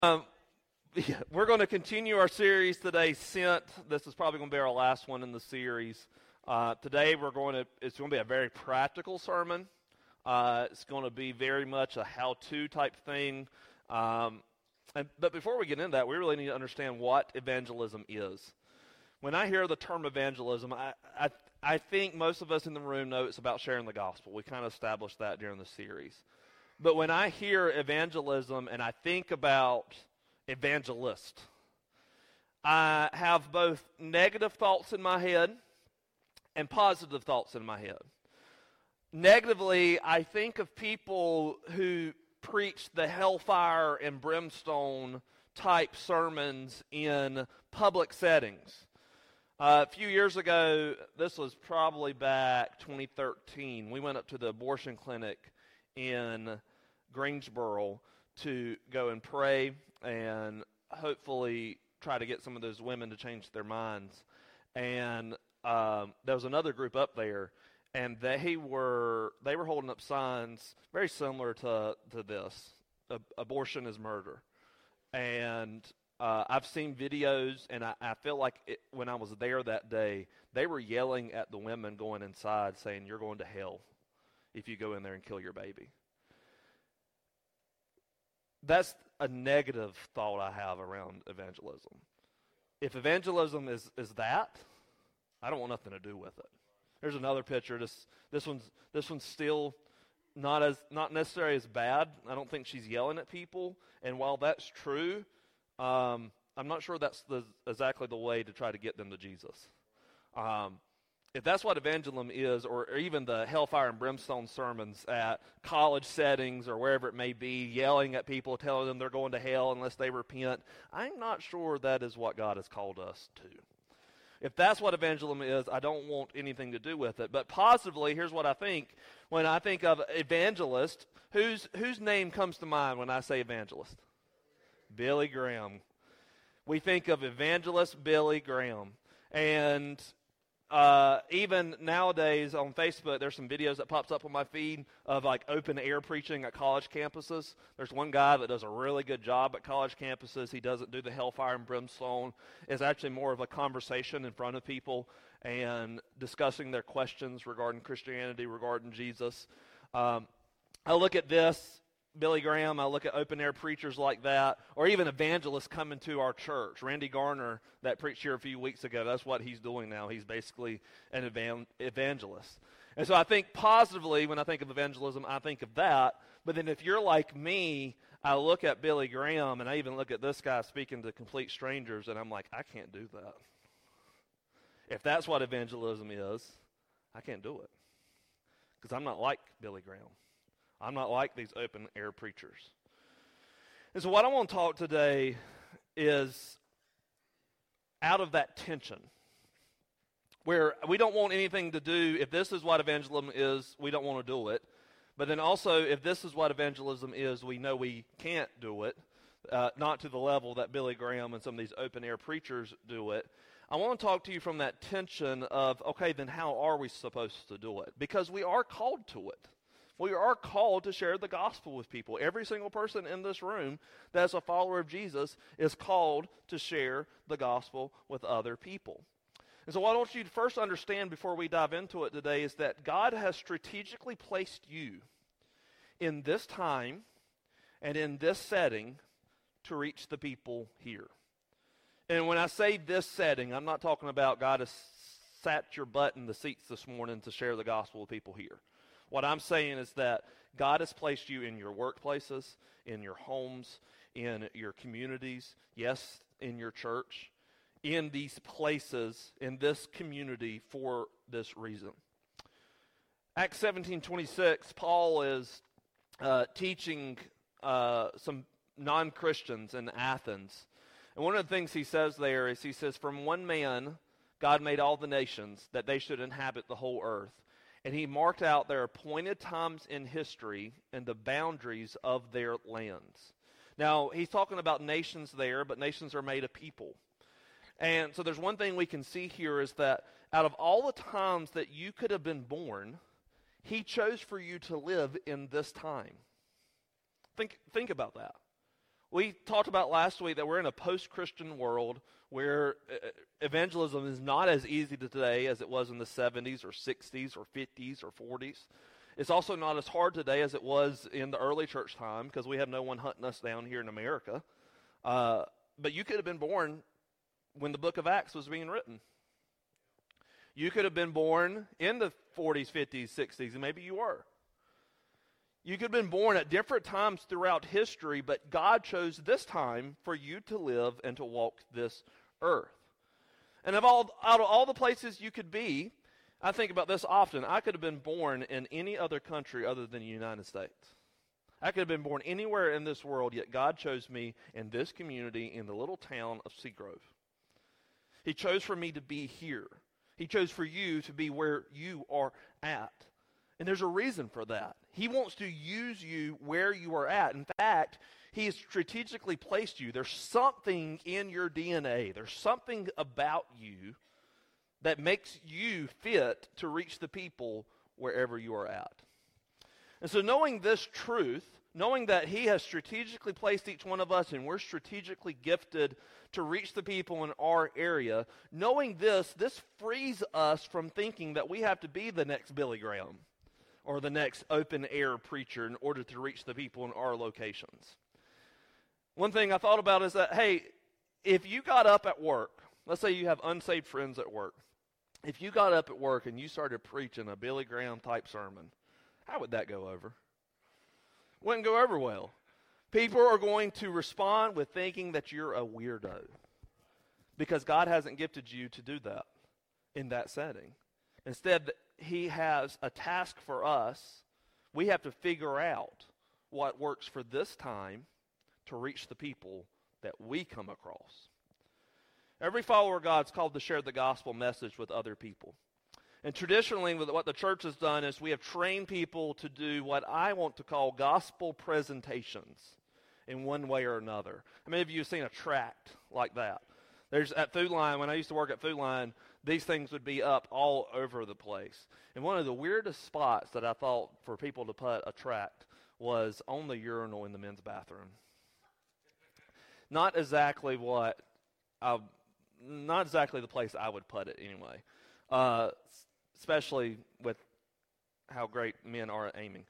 Um, yeah, we're going to continue our series today, Sent. This is probably going to be our last one in the series. Today it's going to be a very practical sermon. It's going to be very much a how-to type thing. But before we get into that, we really need to understand what evangelism is. When I hear the term evangelism, I think most of us in the room know it's about sharing the gospel. We kind of established that during the series. But when I hear evangelism and I think about evangelist, I have both negative thoughts in my head and positive thoughts in my head. Negatively, I think of people who preach the hellfire and brimstone type sermons in public settings. A few years ago, this was probably back 2013, we went up to the abortion clinic in Greensboro to go and pray and hopefully try to get some of those women to change their minds. And there was another group up there, and they were holding up signs very similar to this. Abortion is murder. And I've seen videos, and I feel like when I was there that day, they were yelling at the women going inside saying, "You're going to hell if you go in there and kill your baby." That's a negative thought I have around evangelism. If evangelism is that, I don't want nothing to do with it. There's another picture. This one's still not necessarily as bad. I don't think she's yelling at people. And while that's true, I'm not sure that's exactly the way to try to get them to Jesus. If that's what evangelism is, or even the hellfire and brimstone sermons at college settings or wherever it may be, yelling at people, telling them they're going to hell unless they repent, I'm not sure that is what God has called us to. If that's what evangelism is, I don't want anything to do with it. But positively, here's what I think. When I think of evangelist, whose name comes to mind when I say evangelist? Billy Graham. We think of evangelist Billy Graham. And even nowadays on Facebook, there's some videos that pops up on my feed of like open air preaching at college campuses. There's one guy that does a really good job at college campuses. He doesn't do the hellfire and brimstone. It's actually more of a conversation in front of people and discussing their questions regarding Christianity, regarding Jesus. I look at this, Billy Graham, I look at open-air preachers like that, or even evangelists coming to our church. Randy Garner, that preached here a few weeks ago, that's what he's doing now. He's basically an evangelist. And so I think positively, when I think of evangelism, I think of that. But then if you're like me, I look at Billy Graham, and I even look at this guy speaking to complete strangers, and I'm like, I can't do that. If that's what evangelism is, I can't do it. Because I'm not like Billy Graham. I'm not like these open-air preachers. And so what I want to talk today is out of that tension, where we don't want anything to do, if this is what evangelism is, we don't want to do it. But then also, if this is what evangelism is, we know we can't do it, not to the level that Billy Graham and some of these open-air preachers do it. I want to talk to you from that tension of, okay, then how are we supposed to do it? Because we are called to it. We are called to share the gospel with people. Every single person in this room that's a follower of Jesus is called to share the gospel with other people. And so what I want you to first understand before we dive into it today is that God has strategically placed you in this time and in this setting to reach the people here. And when I say this setting, I'm not talking about God has sat your butt in the seats this morning to share the gospel with people here. What I'm saying is that God has placed you in your workplaces, in your homes, in your communities, yes, in your church, in these places, in this community for this reason. Acts 17:26, Paul is teaching some non-Christians in Athens. And one of the things he says there is, he says, from one man God made all the nations, that they should inhabit the whole earth. And he marked out their appointed times in history and the boundaries of their lands. Now, he's talking about nations there, but nations are made of people. And so there's one thing we can see here is that out of all the times that you could have been born, he chose for you to live in this time. Think about that. We talked about last week that we're in a post-Christian world where evangelism is not as easy today as it was in the 70s or 60s or 50s or 40s. It's also not as hard today as it was in the early church time because we have no one hunting us down here in America. But you could have been born when the book of Acts was being written. You could have been born in the 40s, 50s, 60s, and maybe you were. You could have been born at different times throughout history, but God chose this time for you to live and to walk this earth. And out of all the places you could be, I think about this often. I could have been born in any other country other than the United States. I could have been born anywhere in this world, yet God chose me in this community in the little town of Seagrove. He chose for me to be here. He chose for you to be where you are at. And there's a reason for that. He wants to use you where you are at. In fact, He has strategically placed you. There's something in your DNA. There's something about you that makes you fit to reach the people wherever you are at. And so knowing this truth, knowing that He has strategically placed each one of us and we're strategically gifted to reach the people in our area, knowing this frees us from thinking that we have to be the next Billy Graham or the next open-air preacher in order to reach the people in our locations. One thing I thought about is that, hey, if you got up at work, let's say you have unsaved friends at work, if you got up at work and you started preaching a Billy Graham-type sermon, how would that go over? Wouldn't go over well. People are going to respond with thinking that you're a weirdo because God hasn't gifted you to do that in that setting. Instead, He has a task for us. We have to figure out what works for this time to reach the people that we come across. Every follower of God is called to share the gospel message with other people. And traditionally, what the church has done is we have trained people to do what I want to call gospel presentations in one way or another. How many of you have seen a tract like that? There's at Food Line, when I used to work at Food Line, these things would be up all over the place. And one of the weirdest spots that I thought for people to put a tract was on the urinal in the men's bathroom. Not exactly the place I would put it anyway. Especially with how great men are at aiming.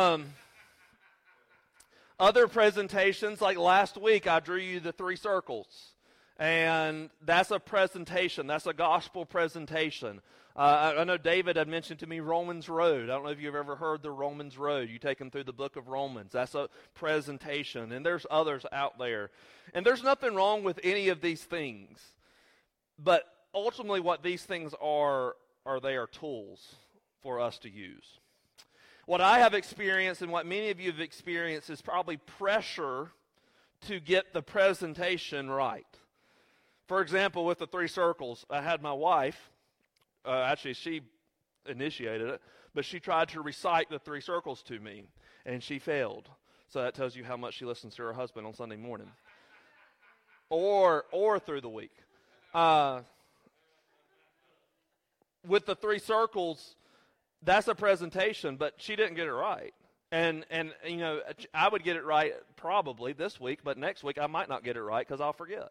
Other presentations, like last week, I drew you the 3 circles. And that's a presentation. That's a gospel presentation. I know David had mentioned to me Romans Road. I don't know if you've ever heard the Romans Road. You take them through the book of Romans. That's a presentation. And there's others out there. And there's nothing wrong with any of these things. But ultimately what these things are they are tools for us to use. What I have experienced and what many of you have experienced is probably pressure to get the presentation right. For example, with the 3 circles, I had my wife, actually she initiated it, but she tried to recite the 3 circles to me, and she failed. So that tells you how much she listens to her husband on Sunday morning. Or through the week. With the 3 circles, that's a presentation, but she didn't get it right. And you know, I would get it right probably this week, but next week I might not get it right because I'll forget.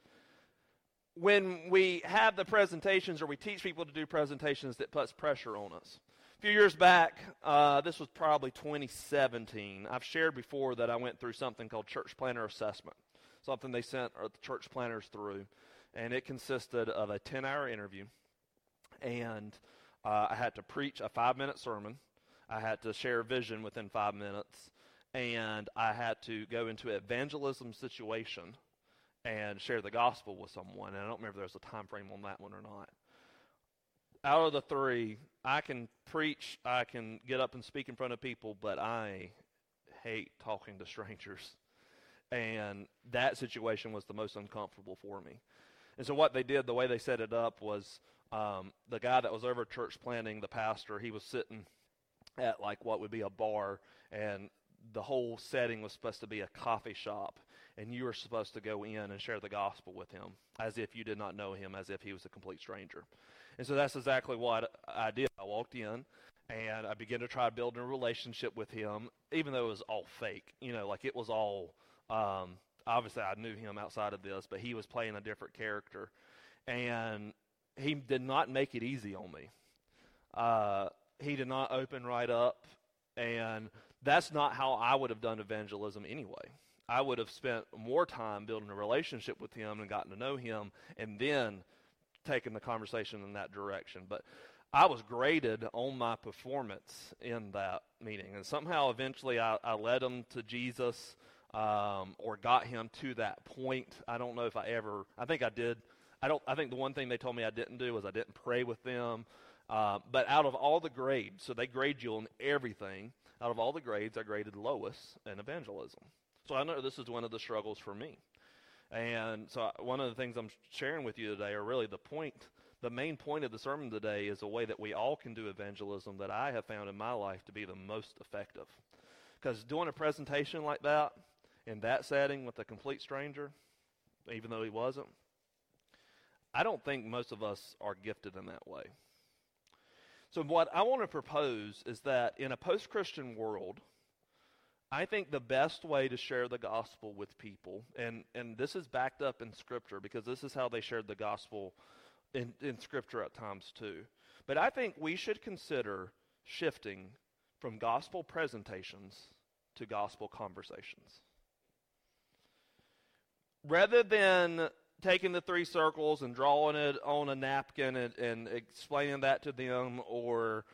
When we have the presentations or we teach people to do presentations, that puts pressure on us. A few years back, this was probably 2017, I've shared before that I went through something called church planner assessment, something they sent the church planners through, and it consisted of a 10-hour interview, and I had to preach a 5-minute sermon, I had to share a vision within 5 minutes, and I had to go into an evangelism situation and share the gospel with someone. And I don't remember if there's a time frame on that one or not. Out of the 3, I can preach, I can get up and speak in front of people, but I hate talking to strangers. And that situation was the most uncomfortable for me. And so what they did, the way they set it up was the guy that was over church planning, the pastor, he was sitting at like what would be a bar, and the whole setting was supposed to be a coffee shop. And you were supposed to go in and share the gospel with him as if you did not know him, as if he was a complete stranger. And so that's exactly what I did. I walked in, and I began to try building a relationship with him, even though it was all fake. You know, like it was all obviously I knew him outside of this, but he was playing a different character, and he did not make it easy on me. He did not open right up, and that's not how I would have done evangelism anyway. I would have spent more time building a relationship with him and gotten to know him, and then taken the conversation in that direction. But I was graded on my performance in that meeting, and somehow eventually I led him to Jesus, or got him to that point. I don't know if I think I did. I think the one thing they told me I didn't do was I didn't pray with them. But out of all the grades, so they grade you on everything, out of all the grades, I graded lowest in evangelism. So I know this is one of the struggles for me. And so one of the things I'm sharing with you today are really the main point of the sermon today is a way that we all can do evangelism that I have found in my life to be the most effective. Because doing a presentation like that, in that setting with a complete stranger, even though he wasn't, I don't think most of us are gifted in that way. So what I want to propose is that in a post-Christian world, I think the best way to share the gospel with people, and this is backed up in Scripture because this is how they shared the gospel in Scripture at times too. But I think we should consider shifting from gospel presentations to gospel conversations. Rather than taking the 3 circles and drawing it on a napkin and explaining that to them, or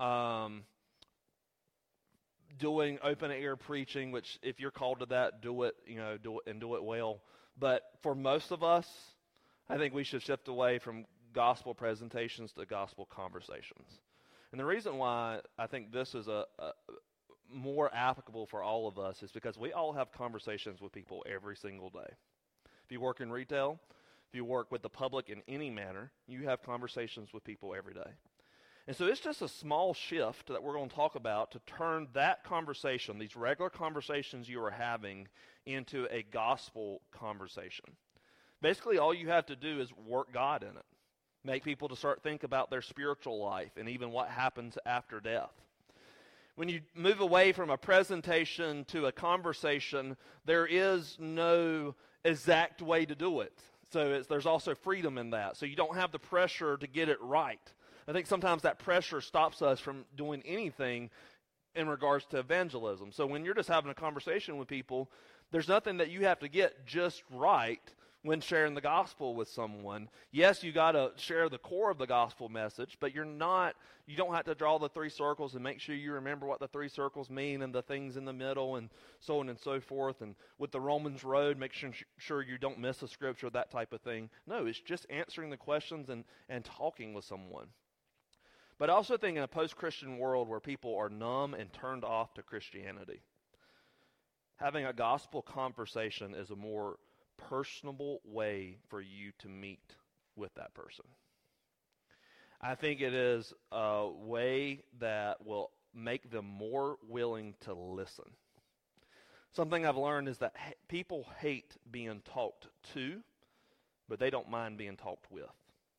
doing open air preaching, which if you're called to that, do it well. But for most of us, I think we should shift away from gospel presentations to gospel conversations. And the reason why I think this is a more applicable for all of us is because we all have conversations with people every single day. If you work in retail, if you work with the public in any manner, you have conversations with people every day. And so it's just a small shift that we're going to talk about to turn that conversation, these regular conversations you are having, into a gospel conversation. Basically, all you have to do is work God in it. Make people to start think about their spiritual life and even what happens after death. When you move away from a presentation to a conversation, there is no exact way to do it. So there's also freedom in that. So you don't have the pressure to get it right. I think sometimes that pressure stops us from doing anything in regards to evangelism. So when you're just having a conversation with people, there's nothing that you have to get just right when sharing the gospel with someone. Yes, you got to share the core of the gospel message, but you don't have to draw the 3 circles and make sure you remember what the 3 circles mean and the things in the middle and so on and so forth. And with the Romans road, make sure you don't miss a scripture, that type of thing. No, it's just answering the questions and talking with someone. But I also think in a post-Christian world where people are numb and turned off to Christianity, having a gospel conversation is a more personable way for you to meet with that person. I think it is a way that will make them more willing to listen. Something I've learned is that people hate being talked to, but they don't mind being talked with.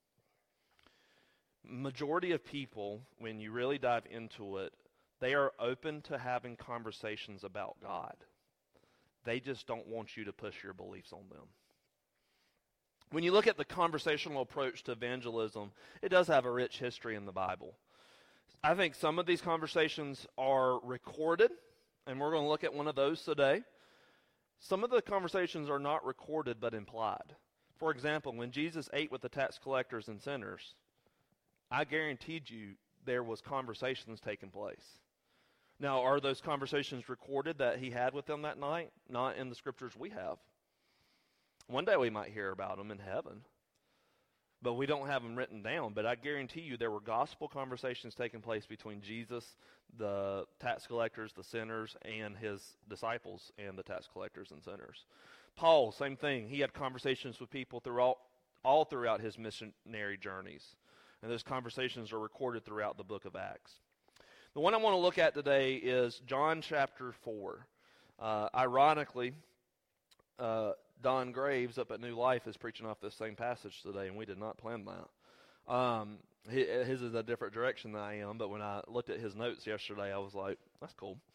Majority of people, when you really dive into it, they are open to having conversations about God. They just don't want you to push your beliefs on them. When you look at the conversational approach to evangelism, it does have a rich history in the Bible. I think some of these conversations are recorded, and we're going to look at one of those today. Some of the conversations are not recorded but implied. For example, when Jesus ate with the tax collectors and sinners, I guaranteed you there was conversations taking place. Now, are those conversations recorded that he had with them that night? Not in the scriptures we have. One day we might hear about them in heaven, but we don't have them written down. But I guarantee you there were gospel conversations taking place between Jesus, the tax collectors, the sinners, and his disciples and the tax collectors and sinners. Paul, same thing. He had conversations with people all throughout his missionary journeys. And those conversations are recorded throughout the book of Acts. The one I want to look at today is John chapter 4. Ironically, Don Graves up at New Life is preaching off this same passage today, and we did not plan that. His is a different direction than I am, but when I looked at his notes yesterday, I was like, that's cool.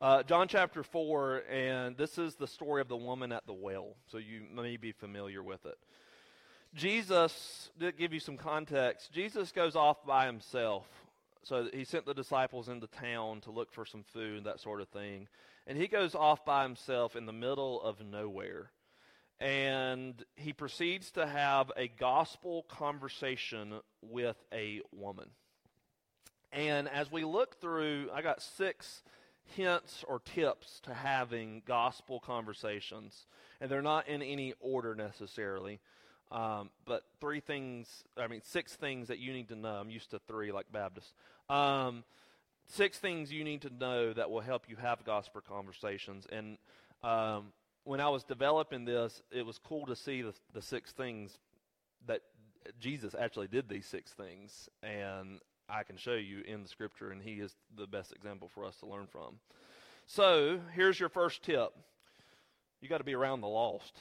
John chapter 4, and this is the story of the woman at the well, so you may be familiar with it. Jesus, to give you some context, Jesus goes off by himself. So he sent the disciples into town to look for some food, that sort of thing. And he goes off by himself in the middle of nowhere. And he proceeds to have a gospel conversation with a woman. And as we look through, I got 6 hints or tips to having gospel conversations. And they're not in any order necessarily. But 6 things that you need to know. I'm used to 3 like Baptist. 6 things you need to know that will help you have gospel conversations. And when I was developing this, it was cool to see the 6 things that Jesus actually did these 6 things. And I can show you in the scripture, and he is the best example for us to learn from. So here's your first tip. You got to be around the lost.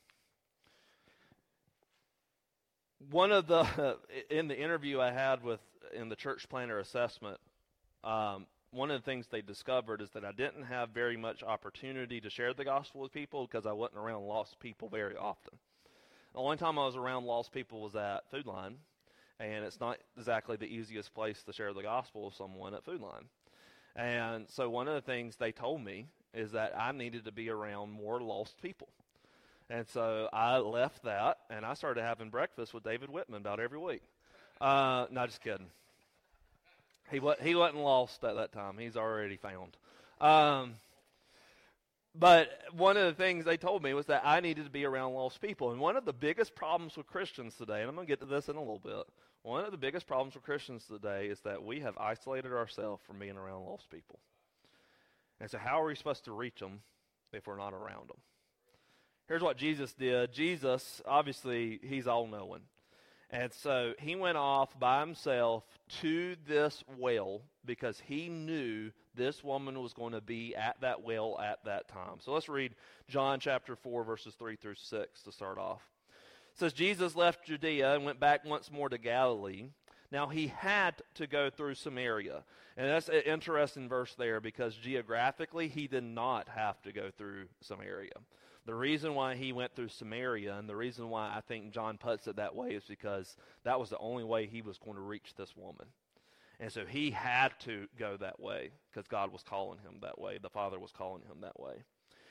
One of the, in the interview I had in the church planner assessment, one of the things they discovered is that I didn't have very much opportunity to share the gospel with people because I wasn't around lost people very often. The only time I was around lost people was at Food Line, and it's not exactly the easiest place to share the gospel with someone at Food Line. And so one of the things they told me is that I needed to be around more lost people. And so I left that, and I started having breakfast with David Whitman about every week. No, just kidding. He wasn't lost at that time. He's already found. But one of the things they told me was that I needed to be around lost people. And one of the biggest problems with Christians today, and I'm going to get to this in a little bit, one of the biggest problems with Christians today is that we have isolated ourselves from being around lost people. And so how are we supposed to reach them if we're not around them? Here's what Jesus did. Jesus, obviously, he's all-knowing. And so he went off by himself to this well because he knew this woman was going to be at that well at that time. So let's read John chapter 4, verses 3 through 6 to start off. It says, Jesus left Judea and went back once more to Galilee. Now he had to go through Samaria. And that's an interesting verse there because geographically he did not have to go through Samaria. The reason why he went through Samaria, and the reason why I think John puts it that way, is because that was the only way he was going to reach this woman. And so he had to go that way because God was calling him that way. The Father was calling him that way.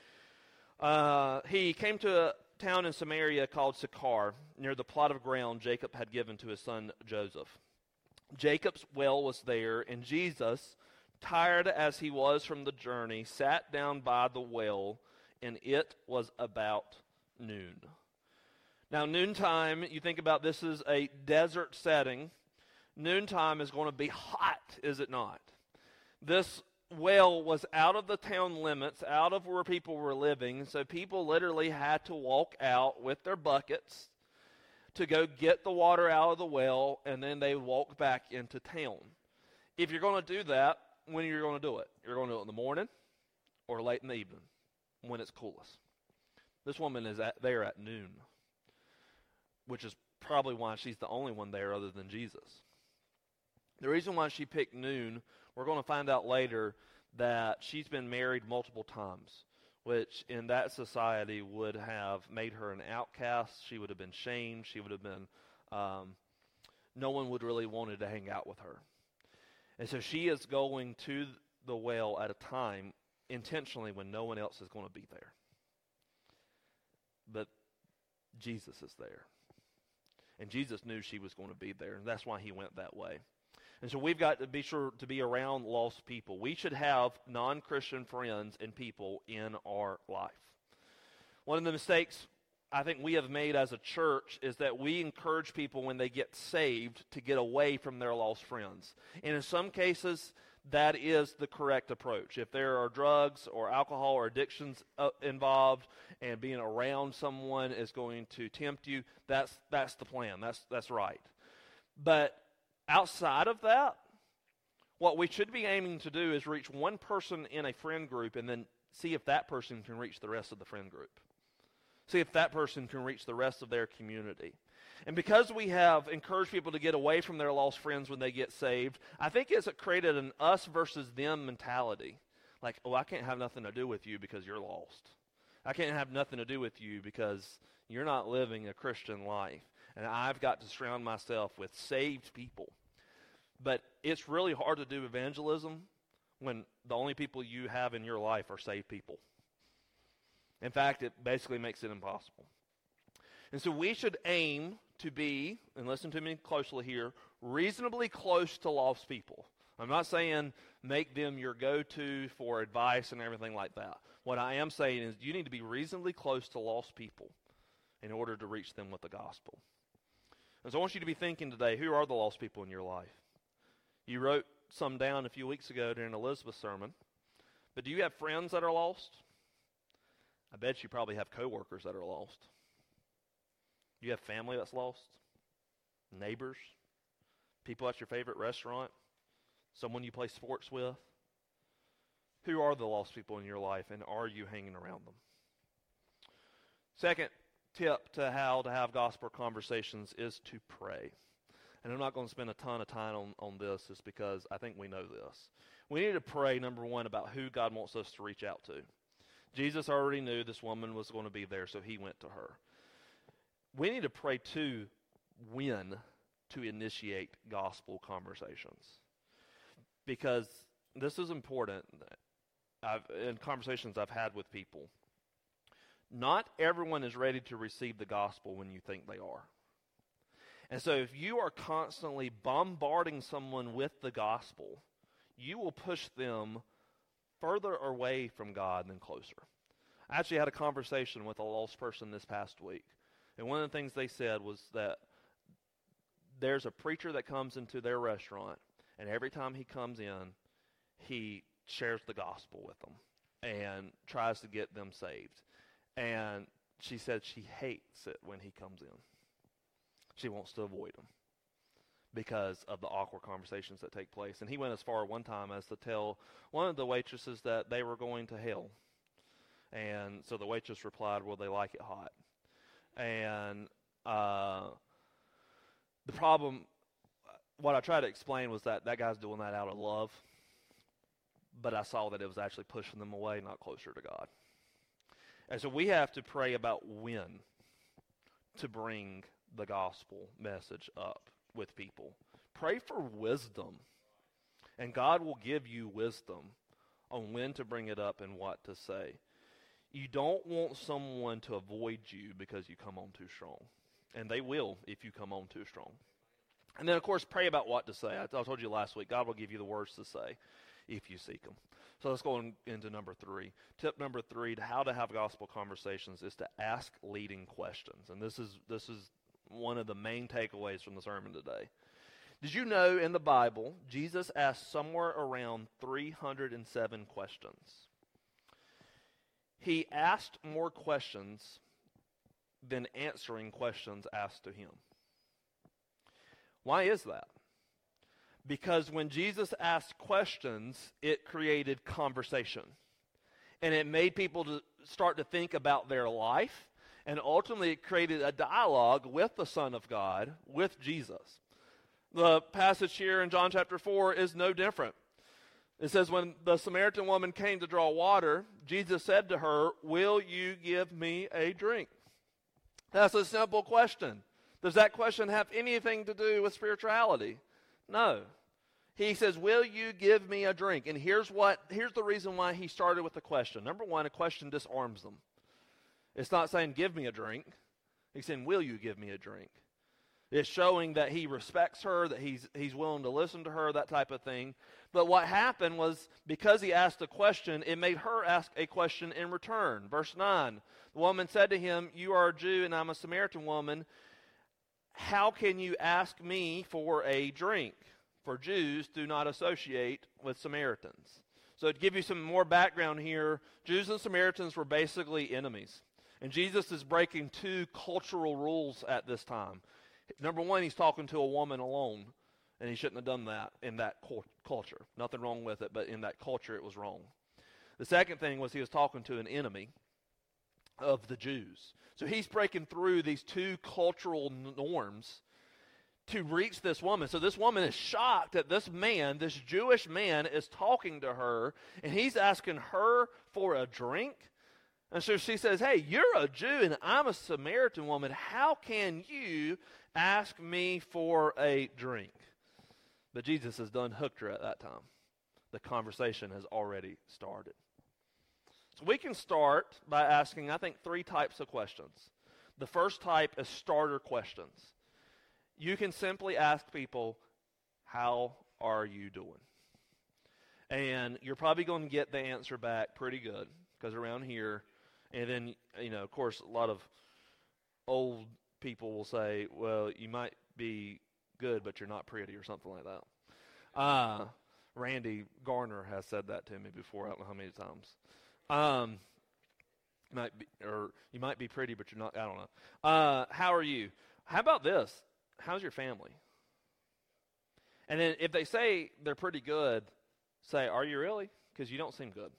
He came to a town in Samaria called Sychar, near the plot of ground Jacob had given to his son Joseph. Jacob's well was there, and Jesus, tired as he was from the journey, sat down by the well, and it was about noon. Now, noontime, you think about this is a desert setting. Noontime is going to be hot, is it not? This well was out of the town limits, out of where people were living, so people literally had to walk out with their buckets to go get the water out of the well, and then they walk back into town. If you're going to do that, when are you going to do it? You're going to do it in the morning or late in the evening, when it's coolest. This woman is there at noon, which is probably why she's the only one there other than Jesus. The reason why she picked noon, we're going to find out later that she's been married multiple times, which in that society would have made her an outcast. She would have been shamed. She would have been, no one would really wanted to hang out with her. And so she is going to the well at a time intentionally when no one else is going to be there. But Jesus is there. And Jesus knew she was going to be there, and that's why he went that way. And so we've got to be sure to be around lost people. We should have non-Christian friends and people in our life. One of the mistakes I think we have made as a church is that we encourage people when they get saved to get away from their lost friends. And in some cases, that is the correct approach. If there are drugs or alcohol or addictions involved and being around someone is going to tempt you, that's the plan. That's right. But outside of that, what we should be aiming to do is reach one person in a friend group and then see if that person can reach the rest of the friend group. See if that person can reach the rest of their community. And because we have encouraged people to get away from their lost friends when they get saved, I think it's created an us versus them mentality. Like, oh, I can't have nothing to do with you because you're lost. I can't have nothing to do with you because you're not living a Christian life. And I've got to surround myself with saved people. But it's really hard to do evangelism when the only people you have in your life are saved people. In fact, it basically makes it impossible. And so we should aim to be, and listen to me closely here, reasonably close to lost people. I'm not saying make them your go-to for advice and everything like that. What I am saying is you need to be reasonably close to lost people in order to reach them with the gospel. And so I want you to be thinking today, who are the lost people in your life? You wrote some down a few weeks ago during Elizabeth's sermon. But do you have friends that are lost? I bet you probably have coworkers that are lost. Do you have family that's lost? Neighbors? People at your favorite restaurant? Someone you play sports with? Who are the lost people in your life, and are you hanging around them? Second tip to how to have gospel conversations is to pray. And I'm not going to spend a ton of time on this just because I think we know this. We need to pray, number one, about who God wants us to reach out to. Jesus already knew this woman was going to be there, so he went to her. We need to pray, too, when to initiate gospel conversations. Because this is important in conversations I've had with people. Not everyone is ready to receive the gospel when you think they are. And so if you are constantly bombarding someone with the gospel, you will push them further away from God than closer. I actually had a conversation with a lost person this past week. And one of the things they said was that there's a preacher that comes into their restaurant, and every time he comes in, he shares the gospel with them and tries to get them saved. And she said she hates it when he comes in. She wants to avoid him because of the awkward conversations that take place. And he went as far one time as to tell one of the waitresses that they were going to hell. And so the waitress replied, well, they like it hot. And the problem, what I tried to explain was that guy's doing that out of love. But I saw that it was actually pushing them away, not closer to God. And so we have to pray about when to bring the gospel message up with people. Pray for wisdom, and God will give you wisdom on when to bring it up and what to say. You don't want someone to avoid you because you come on too strong, and they will if you come on too strong. And then, of course, pray about what to say. I told you last week, God will give you the words to say if you seek them. So let's go into number 3. Tip number 3 to how to have gospel conversations is to ask leading questions. And this is one of the main takeaways from the sermon today. Did you know in the Bible, Jesus asked somewhere around 307 questions? He asked more questions than answering questions asked to him. Why is that? Because when Jesus asked questions, it created conversation. And it made people to start to think about their life. And ultimately, it created a dialogue with the Son of God, with Jesus. The passage here in John chapter 4 is no different. It says, when the Samaritan woman came to draw water, Jesus said to her, will you give me a drink? That's a simple question. Does that question have anything to do with spirituality? No. He says, will you give me a drink? And here's the reason why he started with the question. Number one, a question disarms them. It's not saying, give me a drink. He's saying, will you give me a drink? It's showing that he respects her, that he's willing to listen to her, that type of thing. But what happened was, because he asked a question, it made her ask a question in return. Verse 9, the woman said to him, you are a Jew and I'm a Samaritan woman. How can you ask me for a drink? For Jews do not associate with Samaritans. So to give you some more background here, Jews and Samaritans were basically enemies. And Jesus is breaking 2 cultural rules at this time. Number one, he's talking to a woman alone, and he shouldn't have done that in that culture. Nothing wrong with it, but in that culture it was wrong. The second thing was he was talking to an enemy of the Jews. So he's breaking through these 2 cultural norms to reach this woman. So this woman is shocked that this man, this Jewish man, is talking to her, and he's asking her for a drink. And so she says, hey, you're a Jew, and I'm a Samaritan woman. How can you ask me for a drink? But Jesus has done hooked her at that time. The conversation has already started. So we can start by asking, I think, 3 types of questions. The first type is starter questions. You can simply ask people, how are you doing? And you're probably going to get the answer back pretty good, because around here, and then, of course, a lot of old people will say, well, you might be good, but you're not pretty, or something like that. Randy Garner has said that to me before, I don't know how many times. You might be pretty, but you're not, I don't know. How are you? How about this? How's your family? And then if they say they're pretty good, say, are you really? Because you don't seem good.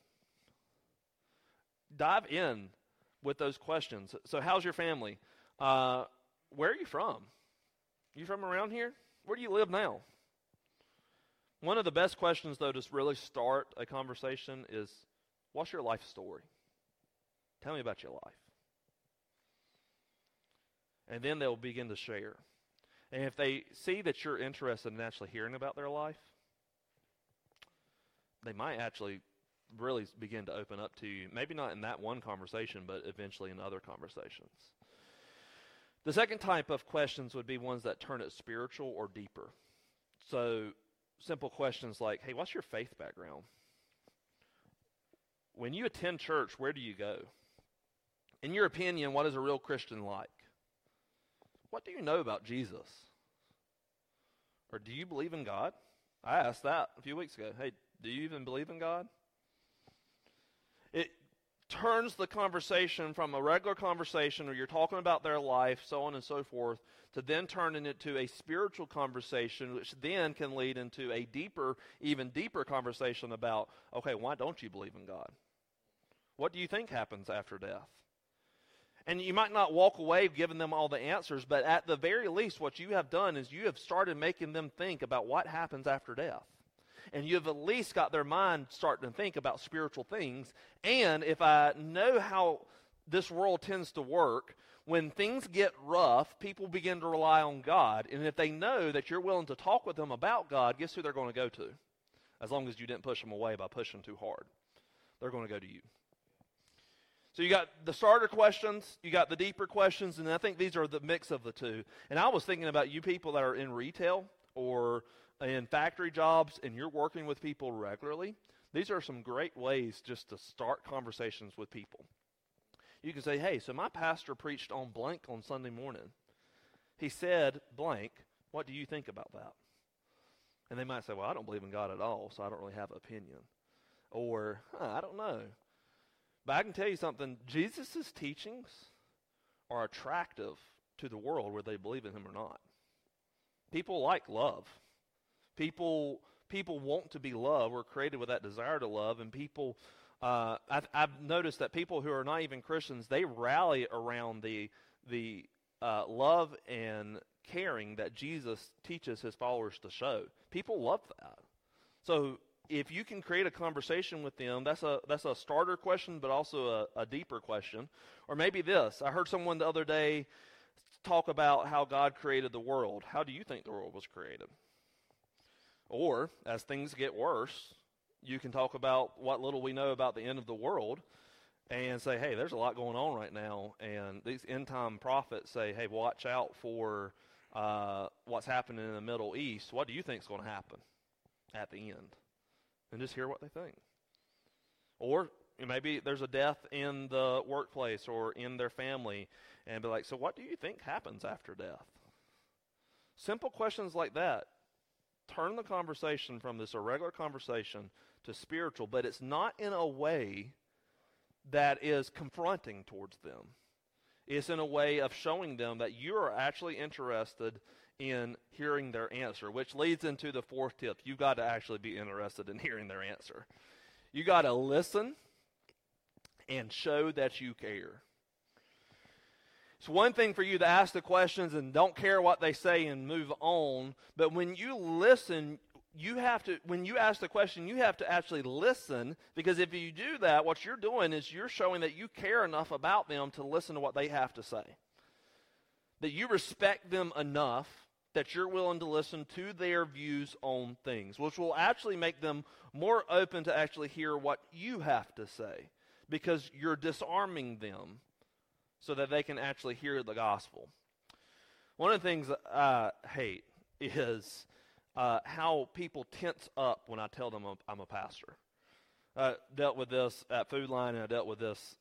Dive in with those questions. So how's your family? Where are you from? You from around here? Where do you live now? One of the best questions, though, to really start a conversation is, what's your life story? Tell me about your life. And then they'll begin to share. And if they see that you're interested in actually hearing about their life, they might actually really begin to open up to you. Maybe not in that one conversation, but eventually in other conversations. The second type of questions would be ones that turn it spiritual or deeper. So simple questions like, hey, what's your faith background? When you attend church, where do you go? In your opinion, what is a real Christian like? What do you know about Jesus? Or do you believe in God? I asked that a few weeks ago. Hey, do you even believe in God? It turns the conversation from a regular conversation where you're talking about their life, so on and so forth, to then turning it to a spiritual conversation, which then can lead into a deeper, even deeper conversation about, okay, why don't you believe in God? What do you think happens after death? And you might not walk away giving them all the answers, but at the very least, what you have done is you have started making them think about what happens after death. And you have at least got their mind starting to think about spiritual things. And if I know how this world tends to work, when things get rough, people begin to rely on God. And if they know that you're willing to talk with them about God, guess who they're going to go to? As long as you didn't push them away by pushing too hard. They're going to go to you. So you got the starter questions, you got the deeper questions, and I think these are the mix of the two. And I was thinking about you people that are in retail or in factory jobs and you're working with people regularly. These are some great ways just to start conversations with people. You can say, hey, so my pastor preached on blank on Sunday morning. He said blank, what do you think about that? And they might say, well, I don't believe in God at all, so I don't really have an opinion. Or, I don't know. But I can tell you something, Jesus' teachings are attractive to the world whether they believe in him or not. People like love. People want to be loved. We're created with that desire to love, and people, I've noticed that people who are not even Christians, they rally around the love and caring that Jesus teaches his followers to show. People love that. So if you can create a conversation with them, that's a starter question, but also a deeper question. Or maybe this. I heard someone the other day talk about how God created the world. How do you think the world was created? Or, as things get worse, you can talk about what little we know about the end of the world and say, hey, there's a lot going on right now. And these end-time prophets say, hey, watch out for what's happening in the Middle East. What do you think is going to happen at the end? And just hear what they think. Or maybe there's a death in the workplace or in their family, and be like, so what do you think happens after death? Simple questions like that turn the conversation from this irregular conversation to spiritual, but it's not in a way that is confronting towards them. It's in a way of showing them that you are actually interested in hearing their answer, which leads into the fourth tip. You've got to actually be interested in hearing their answer. You got to listen and show that you care. It's one thing for you to ask the questions and don't care what they say and move on, but when you listen, when you ask the question, you have to actually listen, because if you do that, what you're doing is you're showing that you care enough about them to listen to what they have to say. That you respect them enough that you're willing to listen to their views on things, which will actually make them more open to actually hear what you have to say, because you're disarming them so that they can actually hear the gospel. One of the things I hate is how people tense up when I tell them I'm a pastor. I dealt with this at Food Line, and I dealt with this.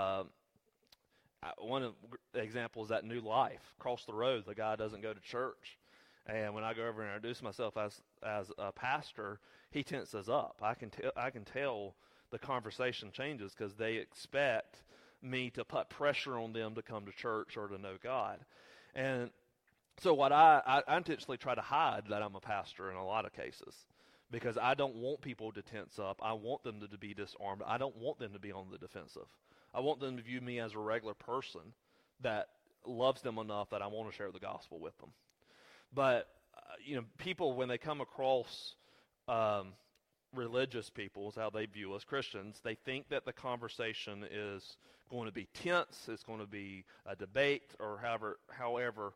One of the examples is at New Life. Across the road, the guy doesn't go to church. And when I go over and introduce myself as a pastor, he tenses up. I can tell the conversation changes because they expect me to put pressure on them to come to church or to know God. And so what I intentionally try to hide that I'm a pastor in a lot of cases, because I don't want people to tense up. I want them to be disarmed. I don't want them to be on the defensive. I want them to view me as a regular person that loves them enough that I want to share the gospel with them. But, people, when they come across religious people, is how they view us Christians, they think that the conversation is going to be tense, it's going to be a debate, or however.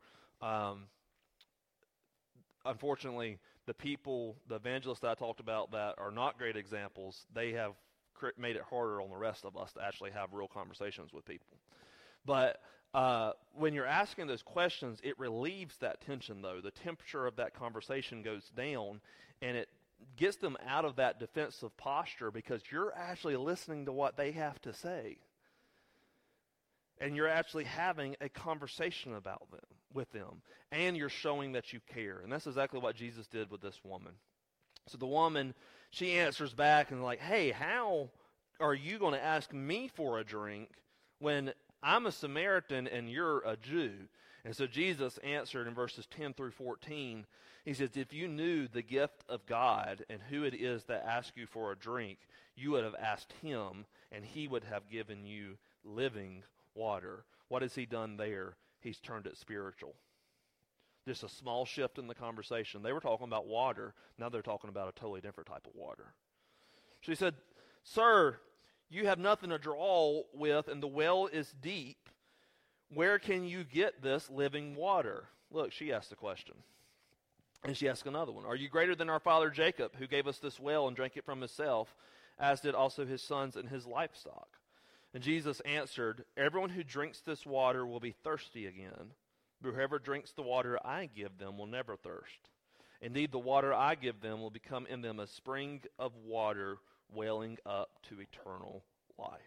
Unfortunately, the evangelists that I talked about that are not great examples, they have made it harder on the rest of us to actually have real conversations with people. But when you're asking those questions, it relieves that tension, though. The temperature of that conversation goes down, and it gets them out of that defensive posture, because you're actually listening to what they have to say. And you're actually having a conversation with them, and you're showing that you care. And that's exactly what Jesus did with this woman. So the woman, she answers back and like, hey, how are you going to ask me for a drink when I'm a Samaritan and you're a Jew? And so Jesus answered in verses 10 through 14, he says, if you knew the gift of God and who it is that asks you for a drink, you would have asked him, and he would have given you living water. What has he done there? He's turned it spiritual. Just a small shift in the conversation. They were talking about water. Now they're talking about a totally different type of water. She said, sir, you have nothing to draw with, and the well is deep. Where can you get this living water? Look, she asked a question. And she asked another one. Are you greater than our father Jacob, who gave us this well and drank it from himself, as did also his sons and his livestock? And Jesus answered, everyone who drinks this water will be thirsty again. But whoever drinks the water I give them will never thirst. Indeed, the water I give them will become in them a spring of water welling up to eternal life.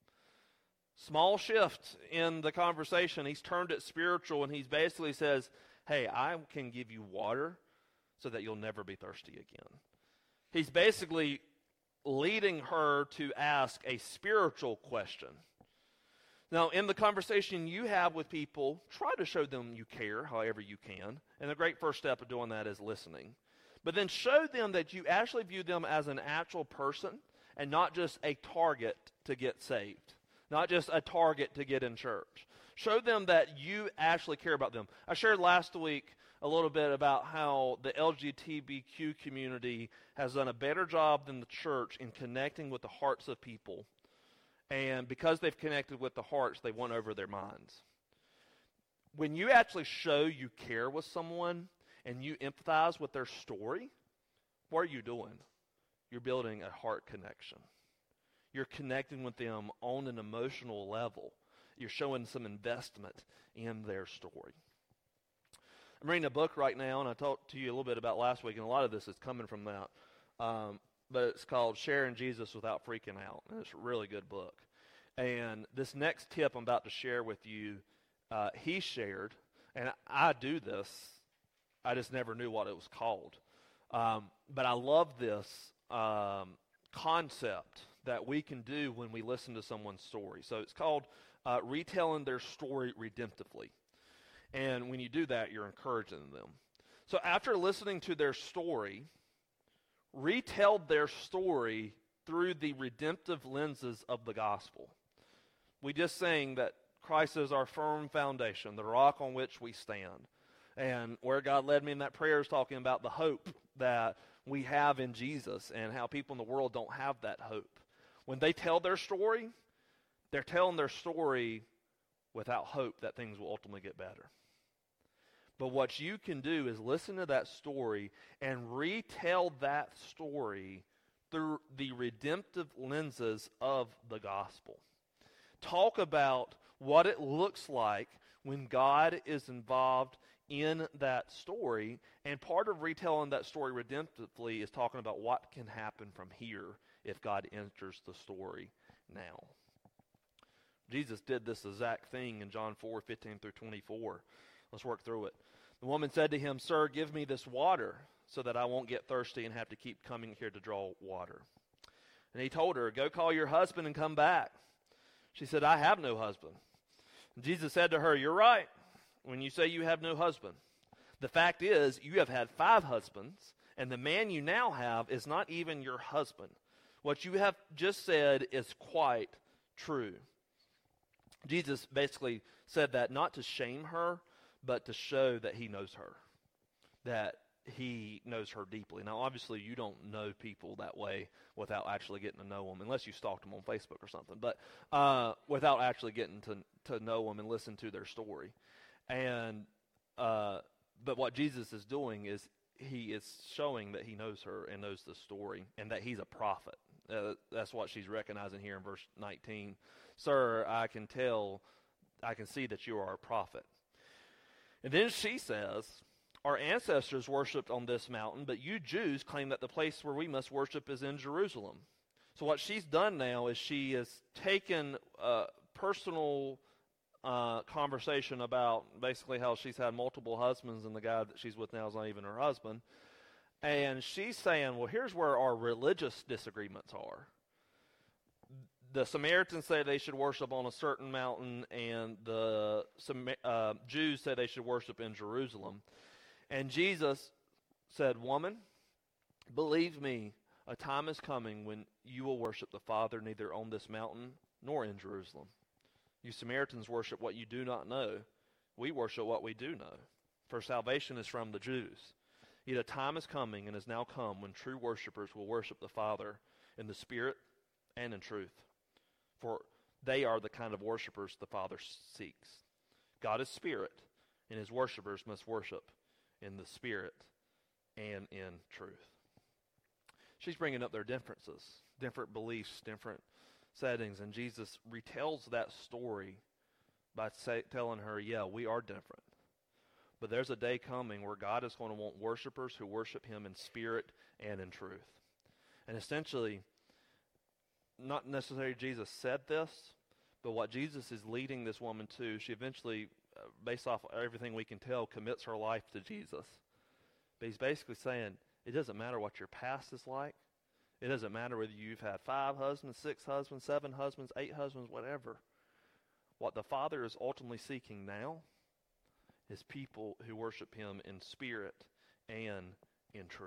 Small shift in the conversation. He's turned it spiritual, and he basically says, hey, I can give you water so that you'll never be thirsty again. He's basically leading her to ask a spiritual question. Now, in the conversation you have with people, try to show them you care however you can. And the great first step of doing that is listening. But then show them that you actually view them as an actual person and not just a target to get saved, not just a target to get in church. Show them that you actually care about them. I shared last week a little bit about how the LGBTQ community has done a better job than the church in connecting with the hearts of people. And because they've connected with the hearts, they won over their minds. When you actually show you care with someone and you empathize with their story, what are you doing? You're building a heart connection. You're connecting with them on an emotional level. You're showing some investment in their story. I'm reading a book right now, and I talked to you a little bit about last week, and a lot of this is coming from that. But it's called Sharing Jesus Without Freaking Out. And it's a really good book. And this next tip I'm about to share with you, he shared, and I do this. I just never knew what it was called. But I love this concept that we can do when we listen to someone's story. So it's called retelling their story redemptively. And when you do that, you're encouraging them. So after listening to their story, retell their story through the redemptive lenses of the gospel. We just sang that Christ is our firm foundation, the rock on which we stand. And where God led me in that prayer is talking about the hope that we have in Jesus and how people in the world don't have that hope. When they tell their story, they're telling their story without hope that things will ultimately get better. But what you can do is listen to that story and retell that story through the redemptive lenses of the gospel. Talk about what it looks like when God is involved in that story, and part of retelling that story redemptively is talking about what can happen from here if God enters the story now. Jesus did this exact thing in John 4:15 through 24. Let's work through it. The woman said to him, "Sir, give me this water so that I won't get thirsty and have to keep coming here to draw water." And he told her, "Go call your husband and come back." She said, "I have no husband." And Jesus said to her, "You're right when you say you have no husband. The fact is, you have had 5 husbands, and the man you now have is not even your husband. What you have just said is quite true." Jesus basically said that not to shame her, but to show that he knows her, that he knows her deeply. Now, obviously, you don't know people that way without actually getting to know them, unless you stalked them on Facebook or something, but without actually getting to know them and listen to their story. And but what Jesus is doing is he is showing that he knows her and knows the story and that he's a prophet. That's what she's recognizing here in verse 19. "Sir, I can see that you are a prophet." And then she says, "Our ancestors worshipped on this mountain, but you Jews claim that the place where we must worship is in Jerusalem." So what she's done now is she has taken personal conversation about basically how she's had multiple husbands and the guy that she's with now is not even her husband. And she's saying, well, here's where our religious disagreements are. The Samaritans say they should worship on a certain mountain, and the Jews say they should worship in Jerusalem. And Jesus said, "Woman, believe me, a time is coming when you will worship the Father neither on this mountain nor in Jerusalem. You Samaritans worship what you do not know. We worship what we do know. For salvation is from the Jews. Yet a time is coming and has now come when true worshipers will worship the Father in the Spirit and in truth. For they are the kind of worshipers the Father seeks. God is Spirit, and his worshipers must worship in the Spirit and in truth." She's bringing up their differences, different beliefs, different settings, and Jesus retells that story by telling her, yeah, we are different. But there's a day coming where God is going to want worshipers who worship him in spirit and in truth. And essentially, not necessarily Jesus said this, but what Jesus is leading this woman to, she eventually, based off everything we can tell, commits her life to Jesus. But he's basically saying, it doesn't matter what your past is like. It doesn't matter whether you've had 5 husbands, 6 husbands, 7 husbands, 8 husbands, whatever. What the Father is ultimately seeking now is people who worship him in spirit and in truth.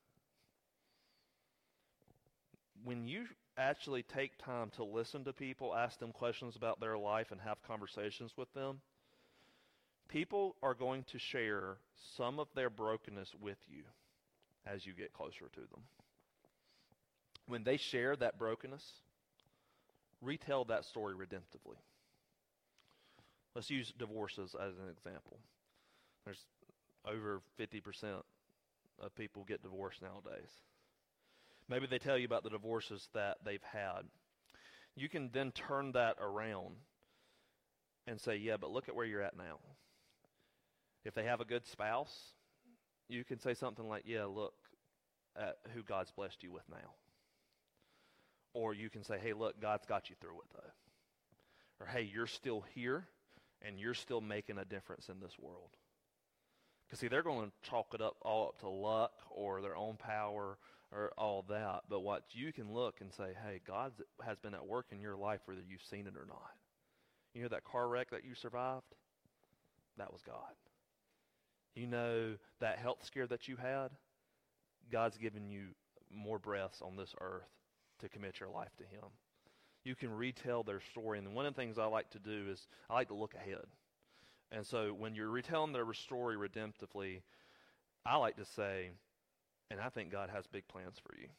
When you actually take time to listen to people, ask them questions about their life, and have conversations with them, people are going to share some of their brokenness with you as you get closer to them. When they share that brokenness, retell that story redemptively. Let's use divorces as an example. There's over 50% of people get divorced nowadays. Maybe they tell you about the divorces that they've had. You can then turn that around and say, yeah, but look at where you're at now. If they have a good spouse, you can say something like, yeah, look at who God's blessed you with now. Or you can say, hey, look, God's got you through it, though. Or, hey, you're still here, and you're still making a difference in this world. Because, see, they're going to chalk it up all up to luck or their own power or all that. But what you can look and say, hey, God has been at work in your life whether you've seen it or not. You know that car wreck that you survived? That was God. You know that health scare that you had? God's given you more breaths on this earth to commit your life to him. You can retell their story. And one of the things I like to do is I like to look ahead. And so when you're retelling their story redemptively, I like to say, and I think God has big plans for you.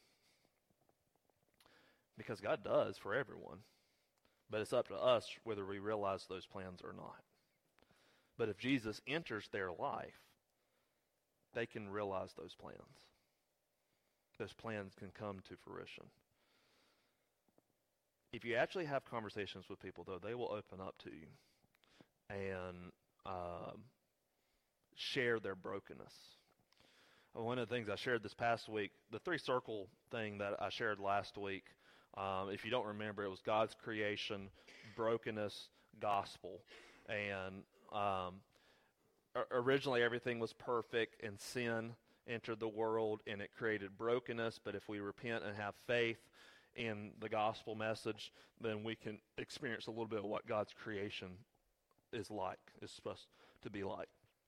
Because God does for everyone. But it's up to us whether we realize those plans or not. But if Jesus enters their life, they can realize those plans. Those plans can come to fruition. If you actually have conversations with people, though, they will open up to you and share their brokenness. One of the things I shared this past week, the 3-circle thing that I shared last week, if you don't remember, it was God's creation, brokenness, gospel. And originally everything was perfect, and sin entered the world, and it created brokenness. But if we repent and have faith in the gospel message, then we can experience a little bit of what God's creation is supposed to be like.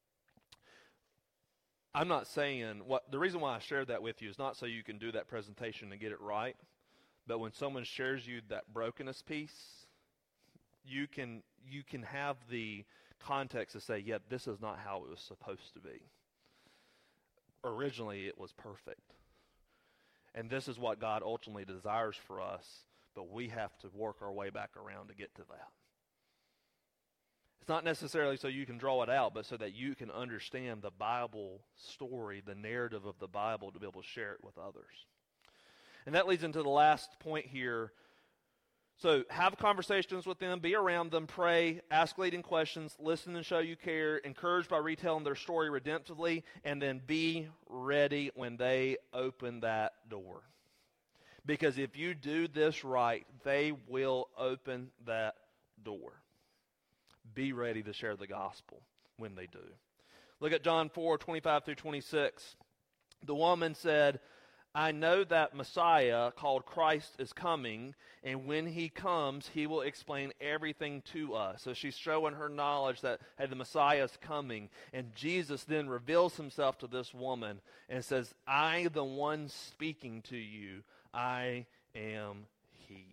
I'm not saying, the reason why I shared that with you is not so you can do that presentation and get it right, but when someone shares you that brokenness piece, you can have the context to say, yeah, this is not how it was supposed to be. Originally, it was perfect. And this is what God ultimately desires for us, but we have to work our way back around to get to that. It's not necessarily so you can draw it out, but so that you can understand the Bible story, the narrative of the Bible, to be able to share it with others. And that leads into the last point here. So have conversations with them, be around them, pray, ask leading questions, listen and show you care, encourage by retelling their story redemptively, and then be ready when they open that door. Because if you do this right, they will open that door. Be ready to share the gospel when they do. Look at John 4:25-26. The woman said, I know that Messiah, called Christ, is coming, and when he comes, he will explain everything to us. So she's showing her knowledge that, hey, the Messiah is coming. And Jesus then reveals himself to this woman and says, I, the one speaking to you, I am he.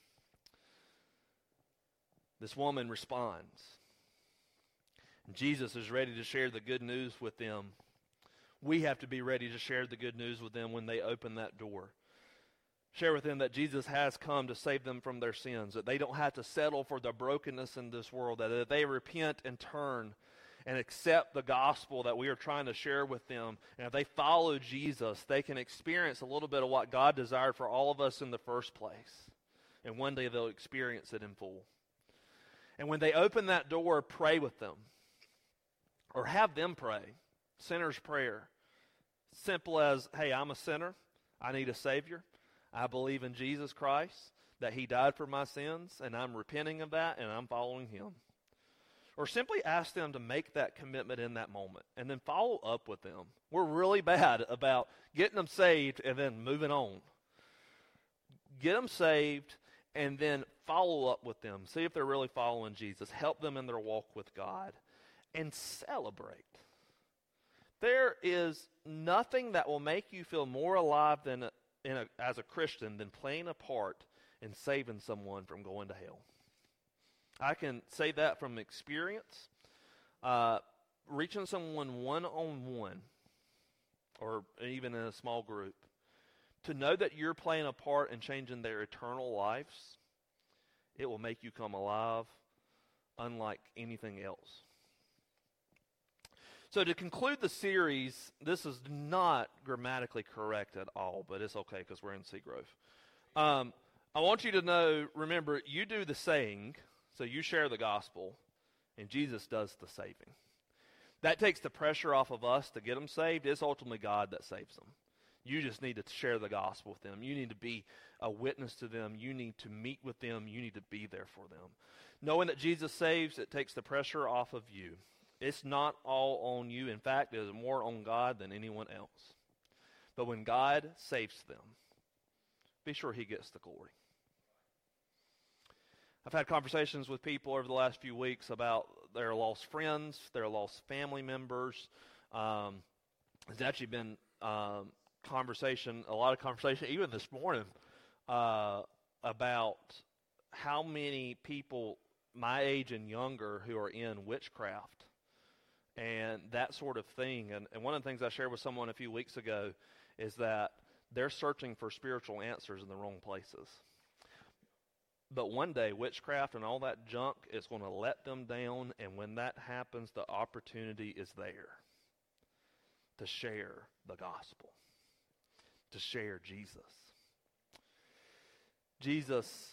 This woman responds. Jesus is ready to share the good news with them. We have to be ready to share the good news with them when they open that door. Share with them that Jesus has come to save them from their sins, that they don't have to settle for the brokenness in this world, that if they repent and turn and accept the gospel that we are trying to share with them, and if they follow Jesus, they can experience a little bit of what God desired for all of us in the first place. And one day they'll experience it in full. And when they open that door, pray with them. Or have them pray. Sinner's prayer. Simple as, hey, I'm a sinner. I need a Savior. I believe in Jesus Christ, that he died for my sins, and I'm repenting of that, and I'm following him. Or simply ask them to make that commitment in that moment, and then follow up with them. We're really bad about getting them saved and then moving on. Get them saved, and then follow up with them. See if they're really following Jesus. Help them in their walk with God, and celebrate. There is nothing that will make you feel more alive as a Christian than playing a part in saving someone from going to hell. I can say that from experience. Reaching someone one-on-one, or even in a small group, to know that you're playing a part in changing their eternal lives, it will make you come alive unlike anything else. So to conclude the series, this is not grammatically correct at all, but it's okay because we're in Seagrove. I want you to know, remember, you do the saying, so you share the gospel, and Jesus does the saving. That takes the pressure off of us to get them saved. It's ultimately God that saves them. You just need to share the gospel with them. You need to be a witness to them. You need to meet with them. You need to be there for them. Knowing that Jesus saves, it takes the pressure off of you. It's not all on you. In fact, it is more on God than anyone else. But when God saves them, be sure he gets the glory. I've had conversations with people over the last few weeks about their lost friends, their lost family members. There's actually been a lot of conversation, even this morning, about how many people my age and younger who are in witchcraft and that sort of thing. And one of the things I shared with someone a few weeks ago is that they're searching for spiritual answers in the wrong places. But one day, witchcraft and all that junk is going to let them down, and when that happens, the opportunity is there to share the gospel, to share Jesus. Jesus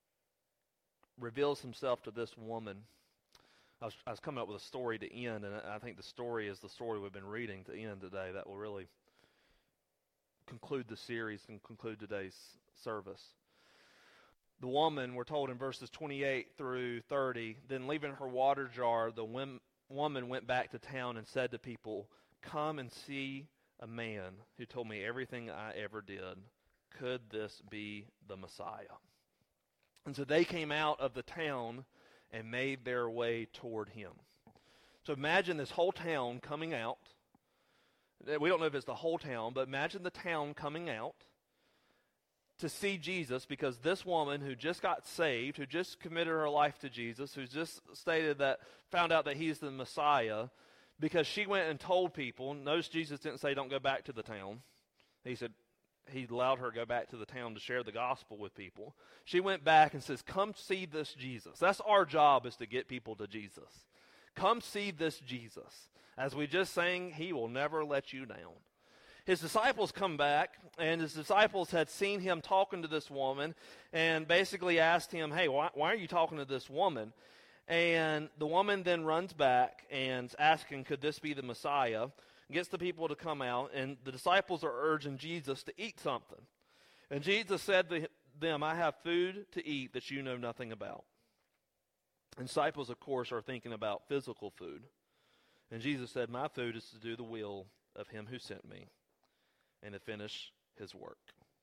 reveals himself to this woman. I was coming up with a story to end, and I think the story is the story we've been reading to end today that will really conclude the series and conclude today's service. The woman, we're told in verses 28 through 30, then leaving her water jar, the woman went back to town and said to people, "Come and see a man who told me everything I ever did. Could this be the Messiah?" And so they came out of the town and made their way toward him. So imagine this whole town coming out. We don't know if it's the whole town, but imagine the town coming out to see Jesus, because this woman who just got saved, who just committed her life to Jesus, who just found out that he's the Messiah, because she went and told people. Notice Jesus didn't say don't go back to the town. He said he allowed her to go back to the town to share the gospel with people. She went back and says, "Come see this Jesus." That's our job, is to get people to Jesus. Come see this Jesus. As we just sang, he will never let you down. His disciples come back, and his disciples had seen him talking to this woman and basically asked him, "Hey, why are you talking to this woman?" And the woman then runs back and is asking, could this be the Messiah? Gets the people to come out, and the disciples are urging Jesus to eat something. And Jesus said to them, "I have food to eat that you know nothing about." And disciples, of course, are thinking about physical food. And Jesus said, "My food is to do the will of him who sent me and to finish his work."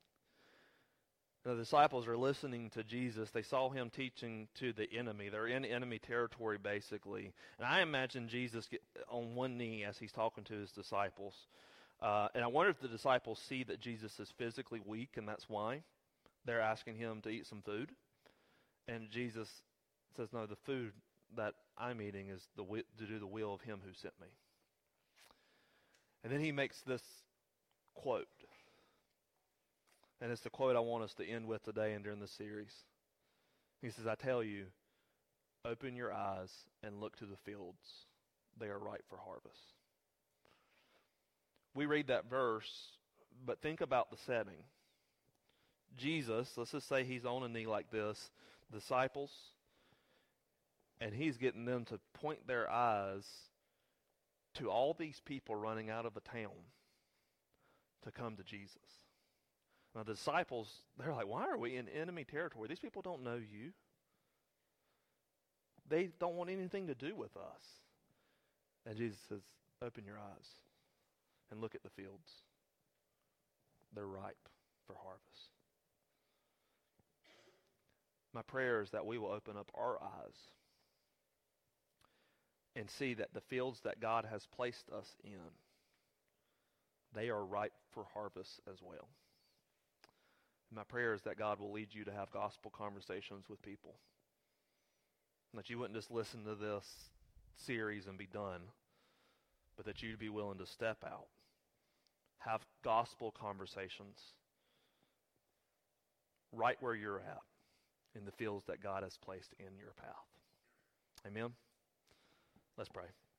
Now, the disciples are listening to Jesus. They saw him teaching to the enemy. They're in enemy territory, basically. And I imagine Jesus on one knee as he's talking to his disciples. And I wonder if the disciples see that Jesus is physically weak, and that's why they're asking him to eat some food. And Jesus says, "No, the food that I'm eating is to do the will of him who sent me." And then he makes this quote. And it's the quote I want us to end with today and during this series. He says, "I tell you, open your eyes and look to the fields. They are ripe for harvest." We read that verse, but think about the setting. Jesus, let's just say he's on a knee like this, disciples, and he's getting them to point their eyes to all these people running out of the town to come to Jesus. Now, the disciples, they're like, "Why are we in enemy territory? These people don't know you. They don't want anything to do with us." And Jesus says, "Open your eyes and look at the fields. They're ripe for harvest." My prayer is that we will open up our eyes and see that the fields that God has placed us in, they are ripe for harvest as well. My prayer is that God will lead you to have gospel conversations with people. That you wouldn't just listen to this series and be done, but that you'd be willing to step out, have gospel conversations right where you're at in the fields that God has placed in your path. Amen? Let's pray.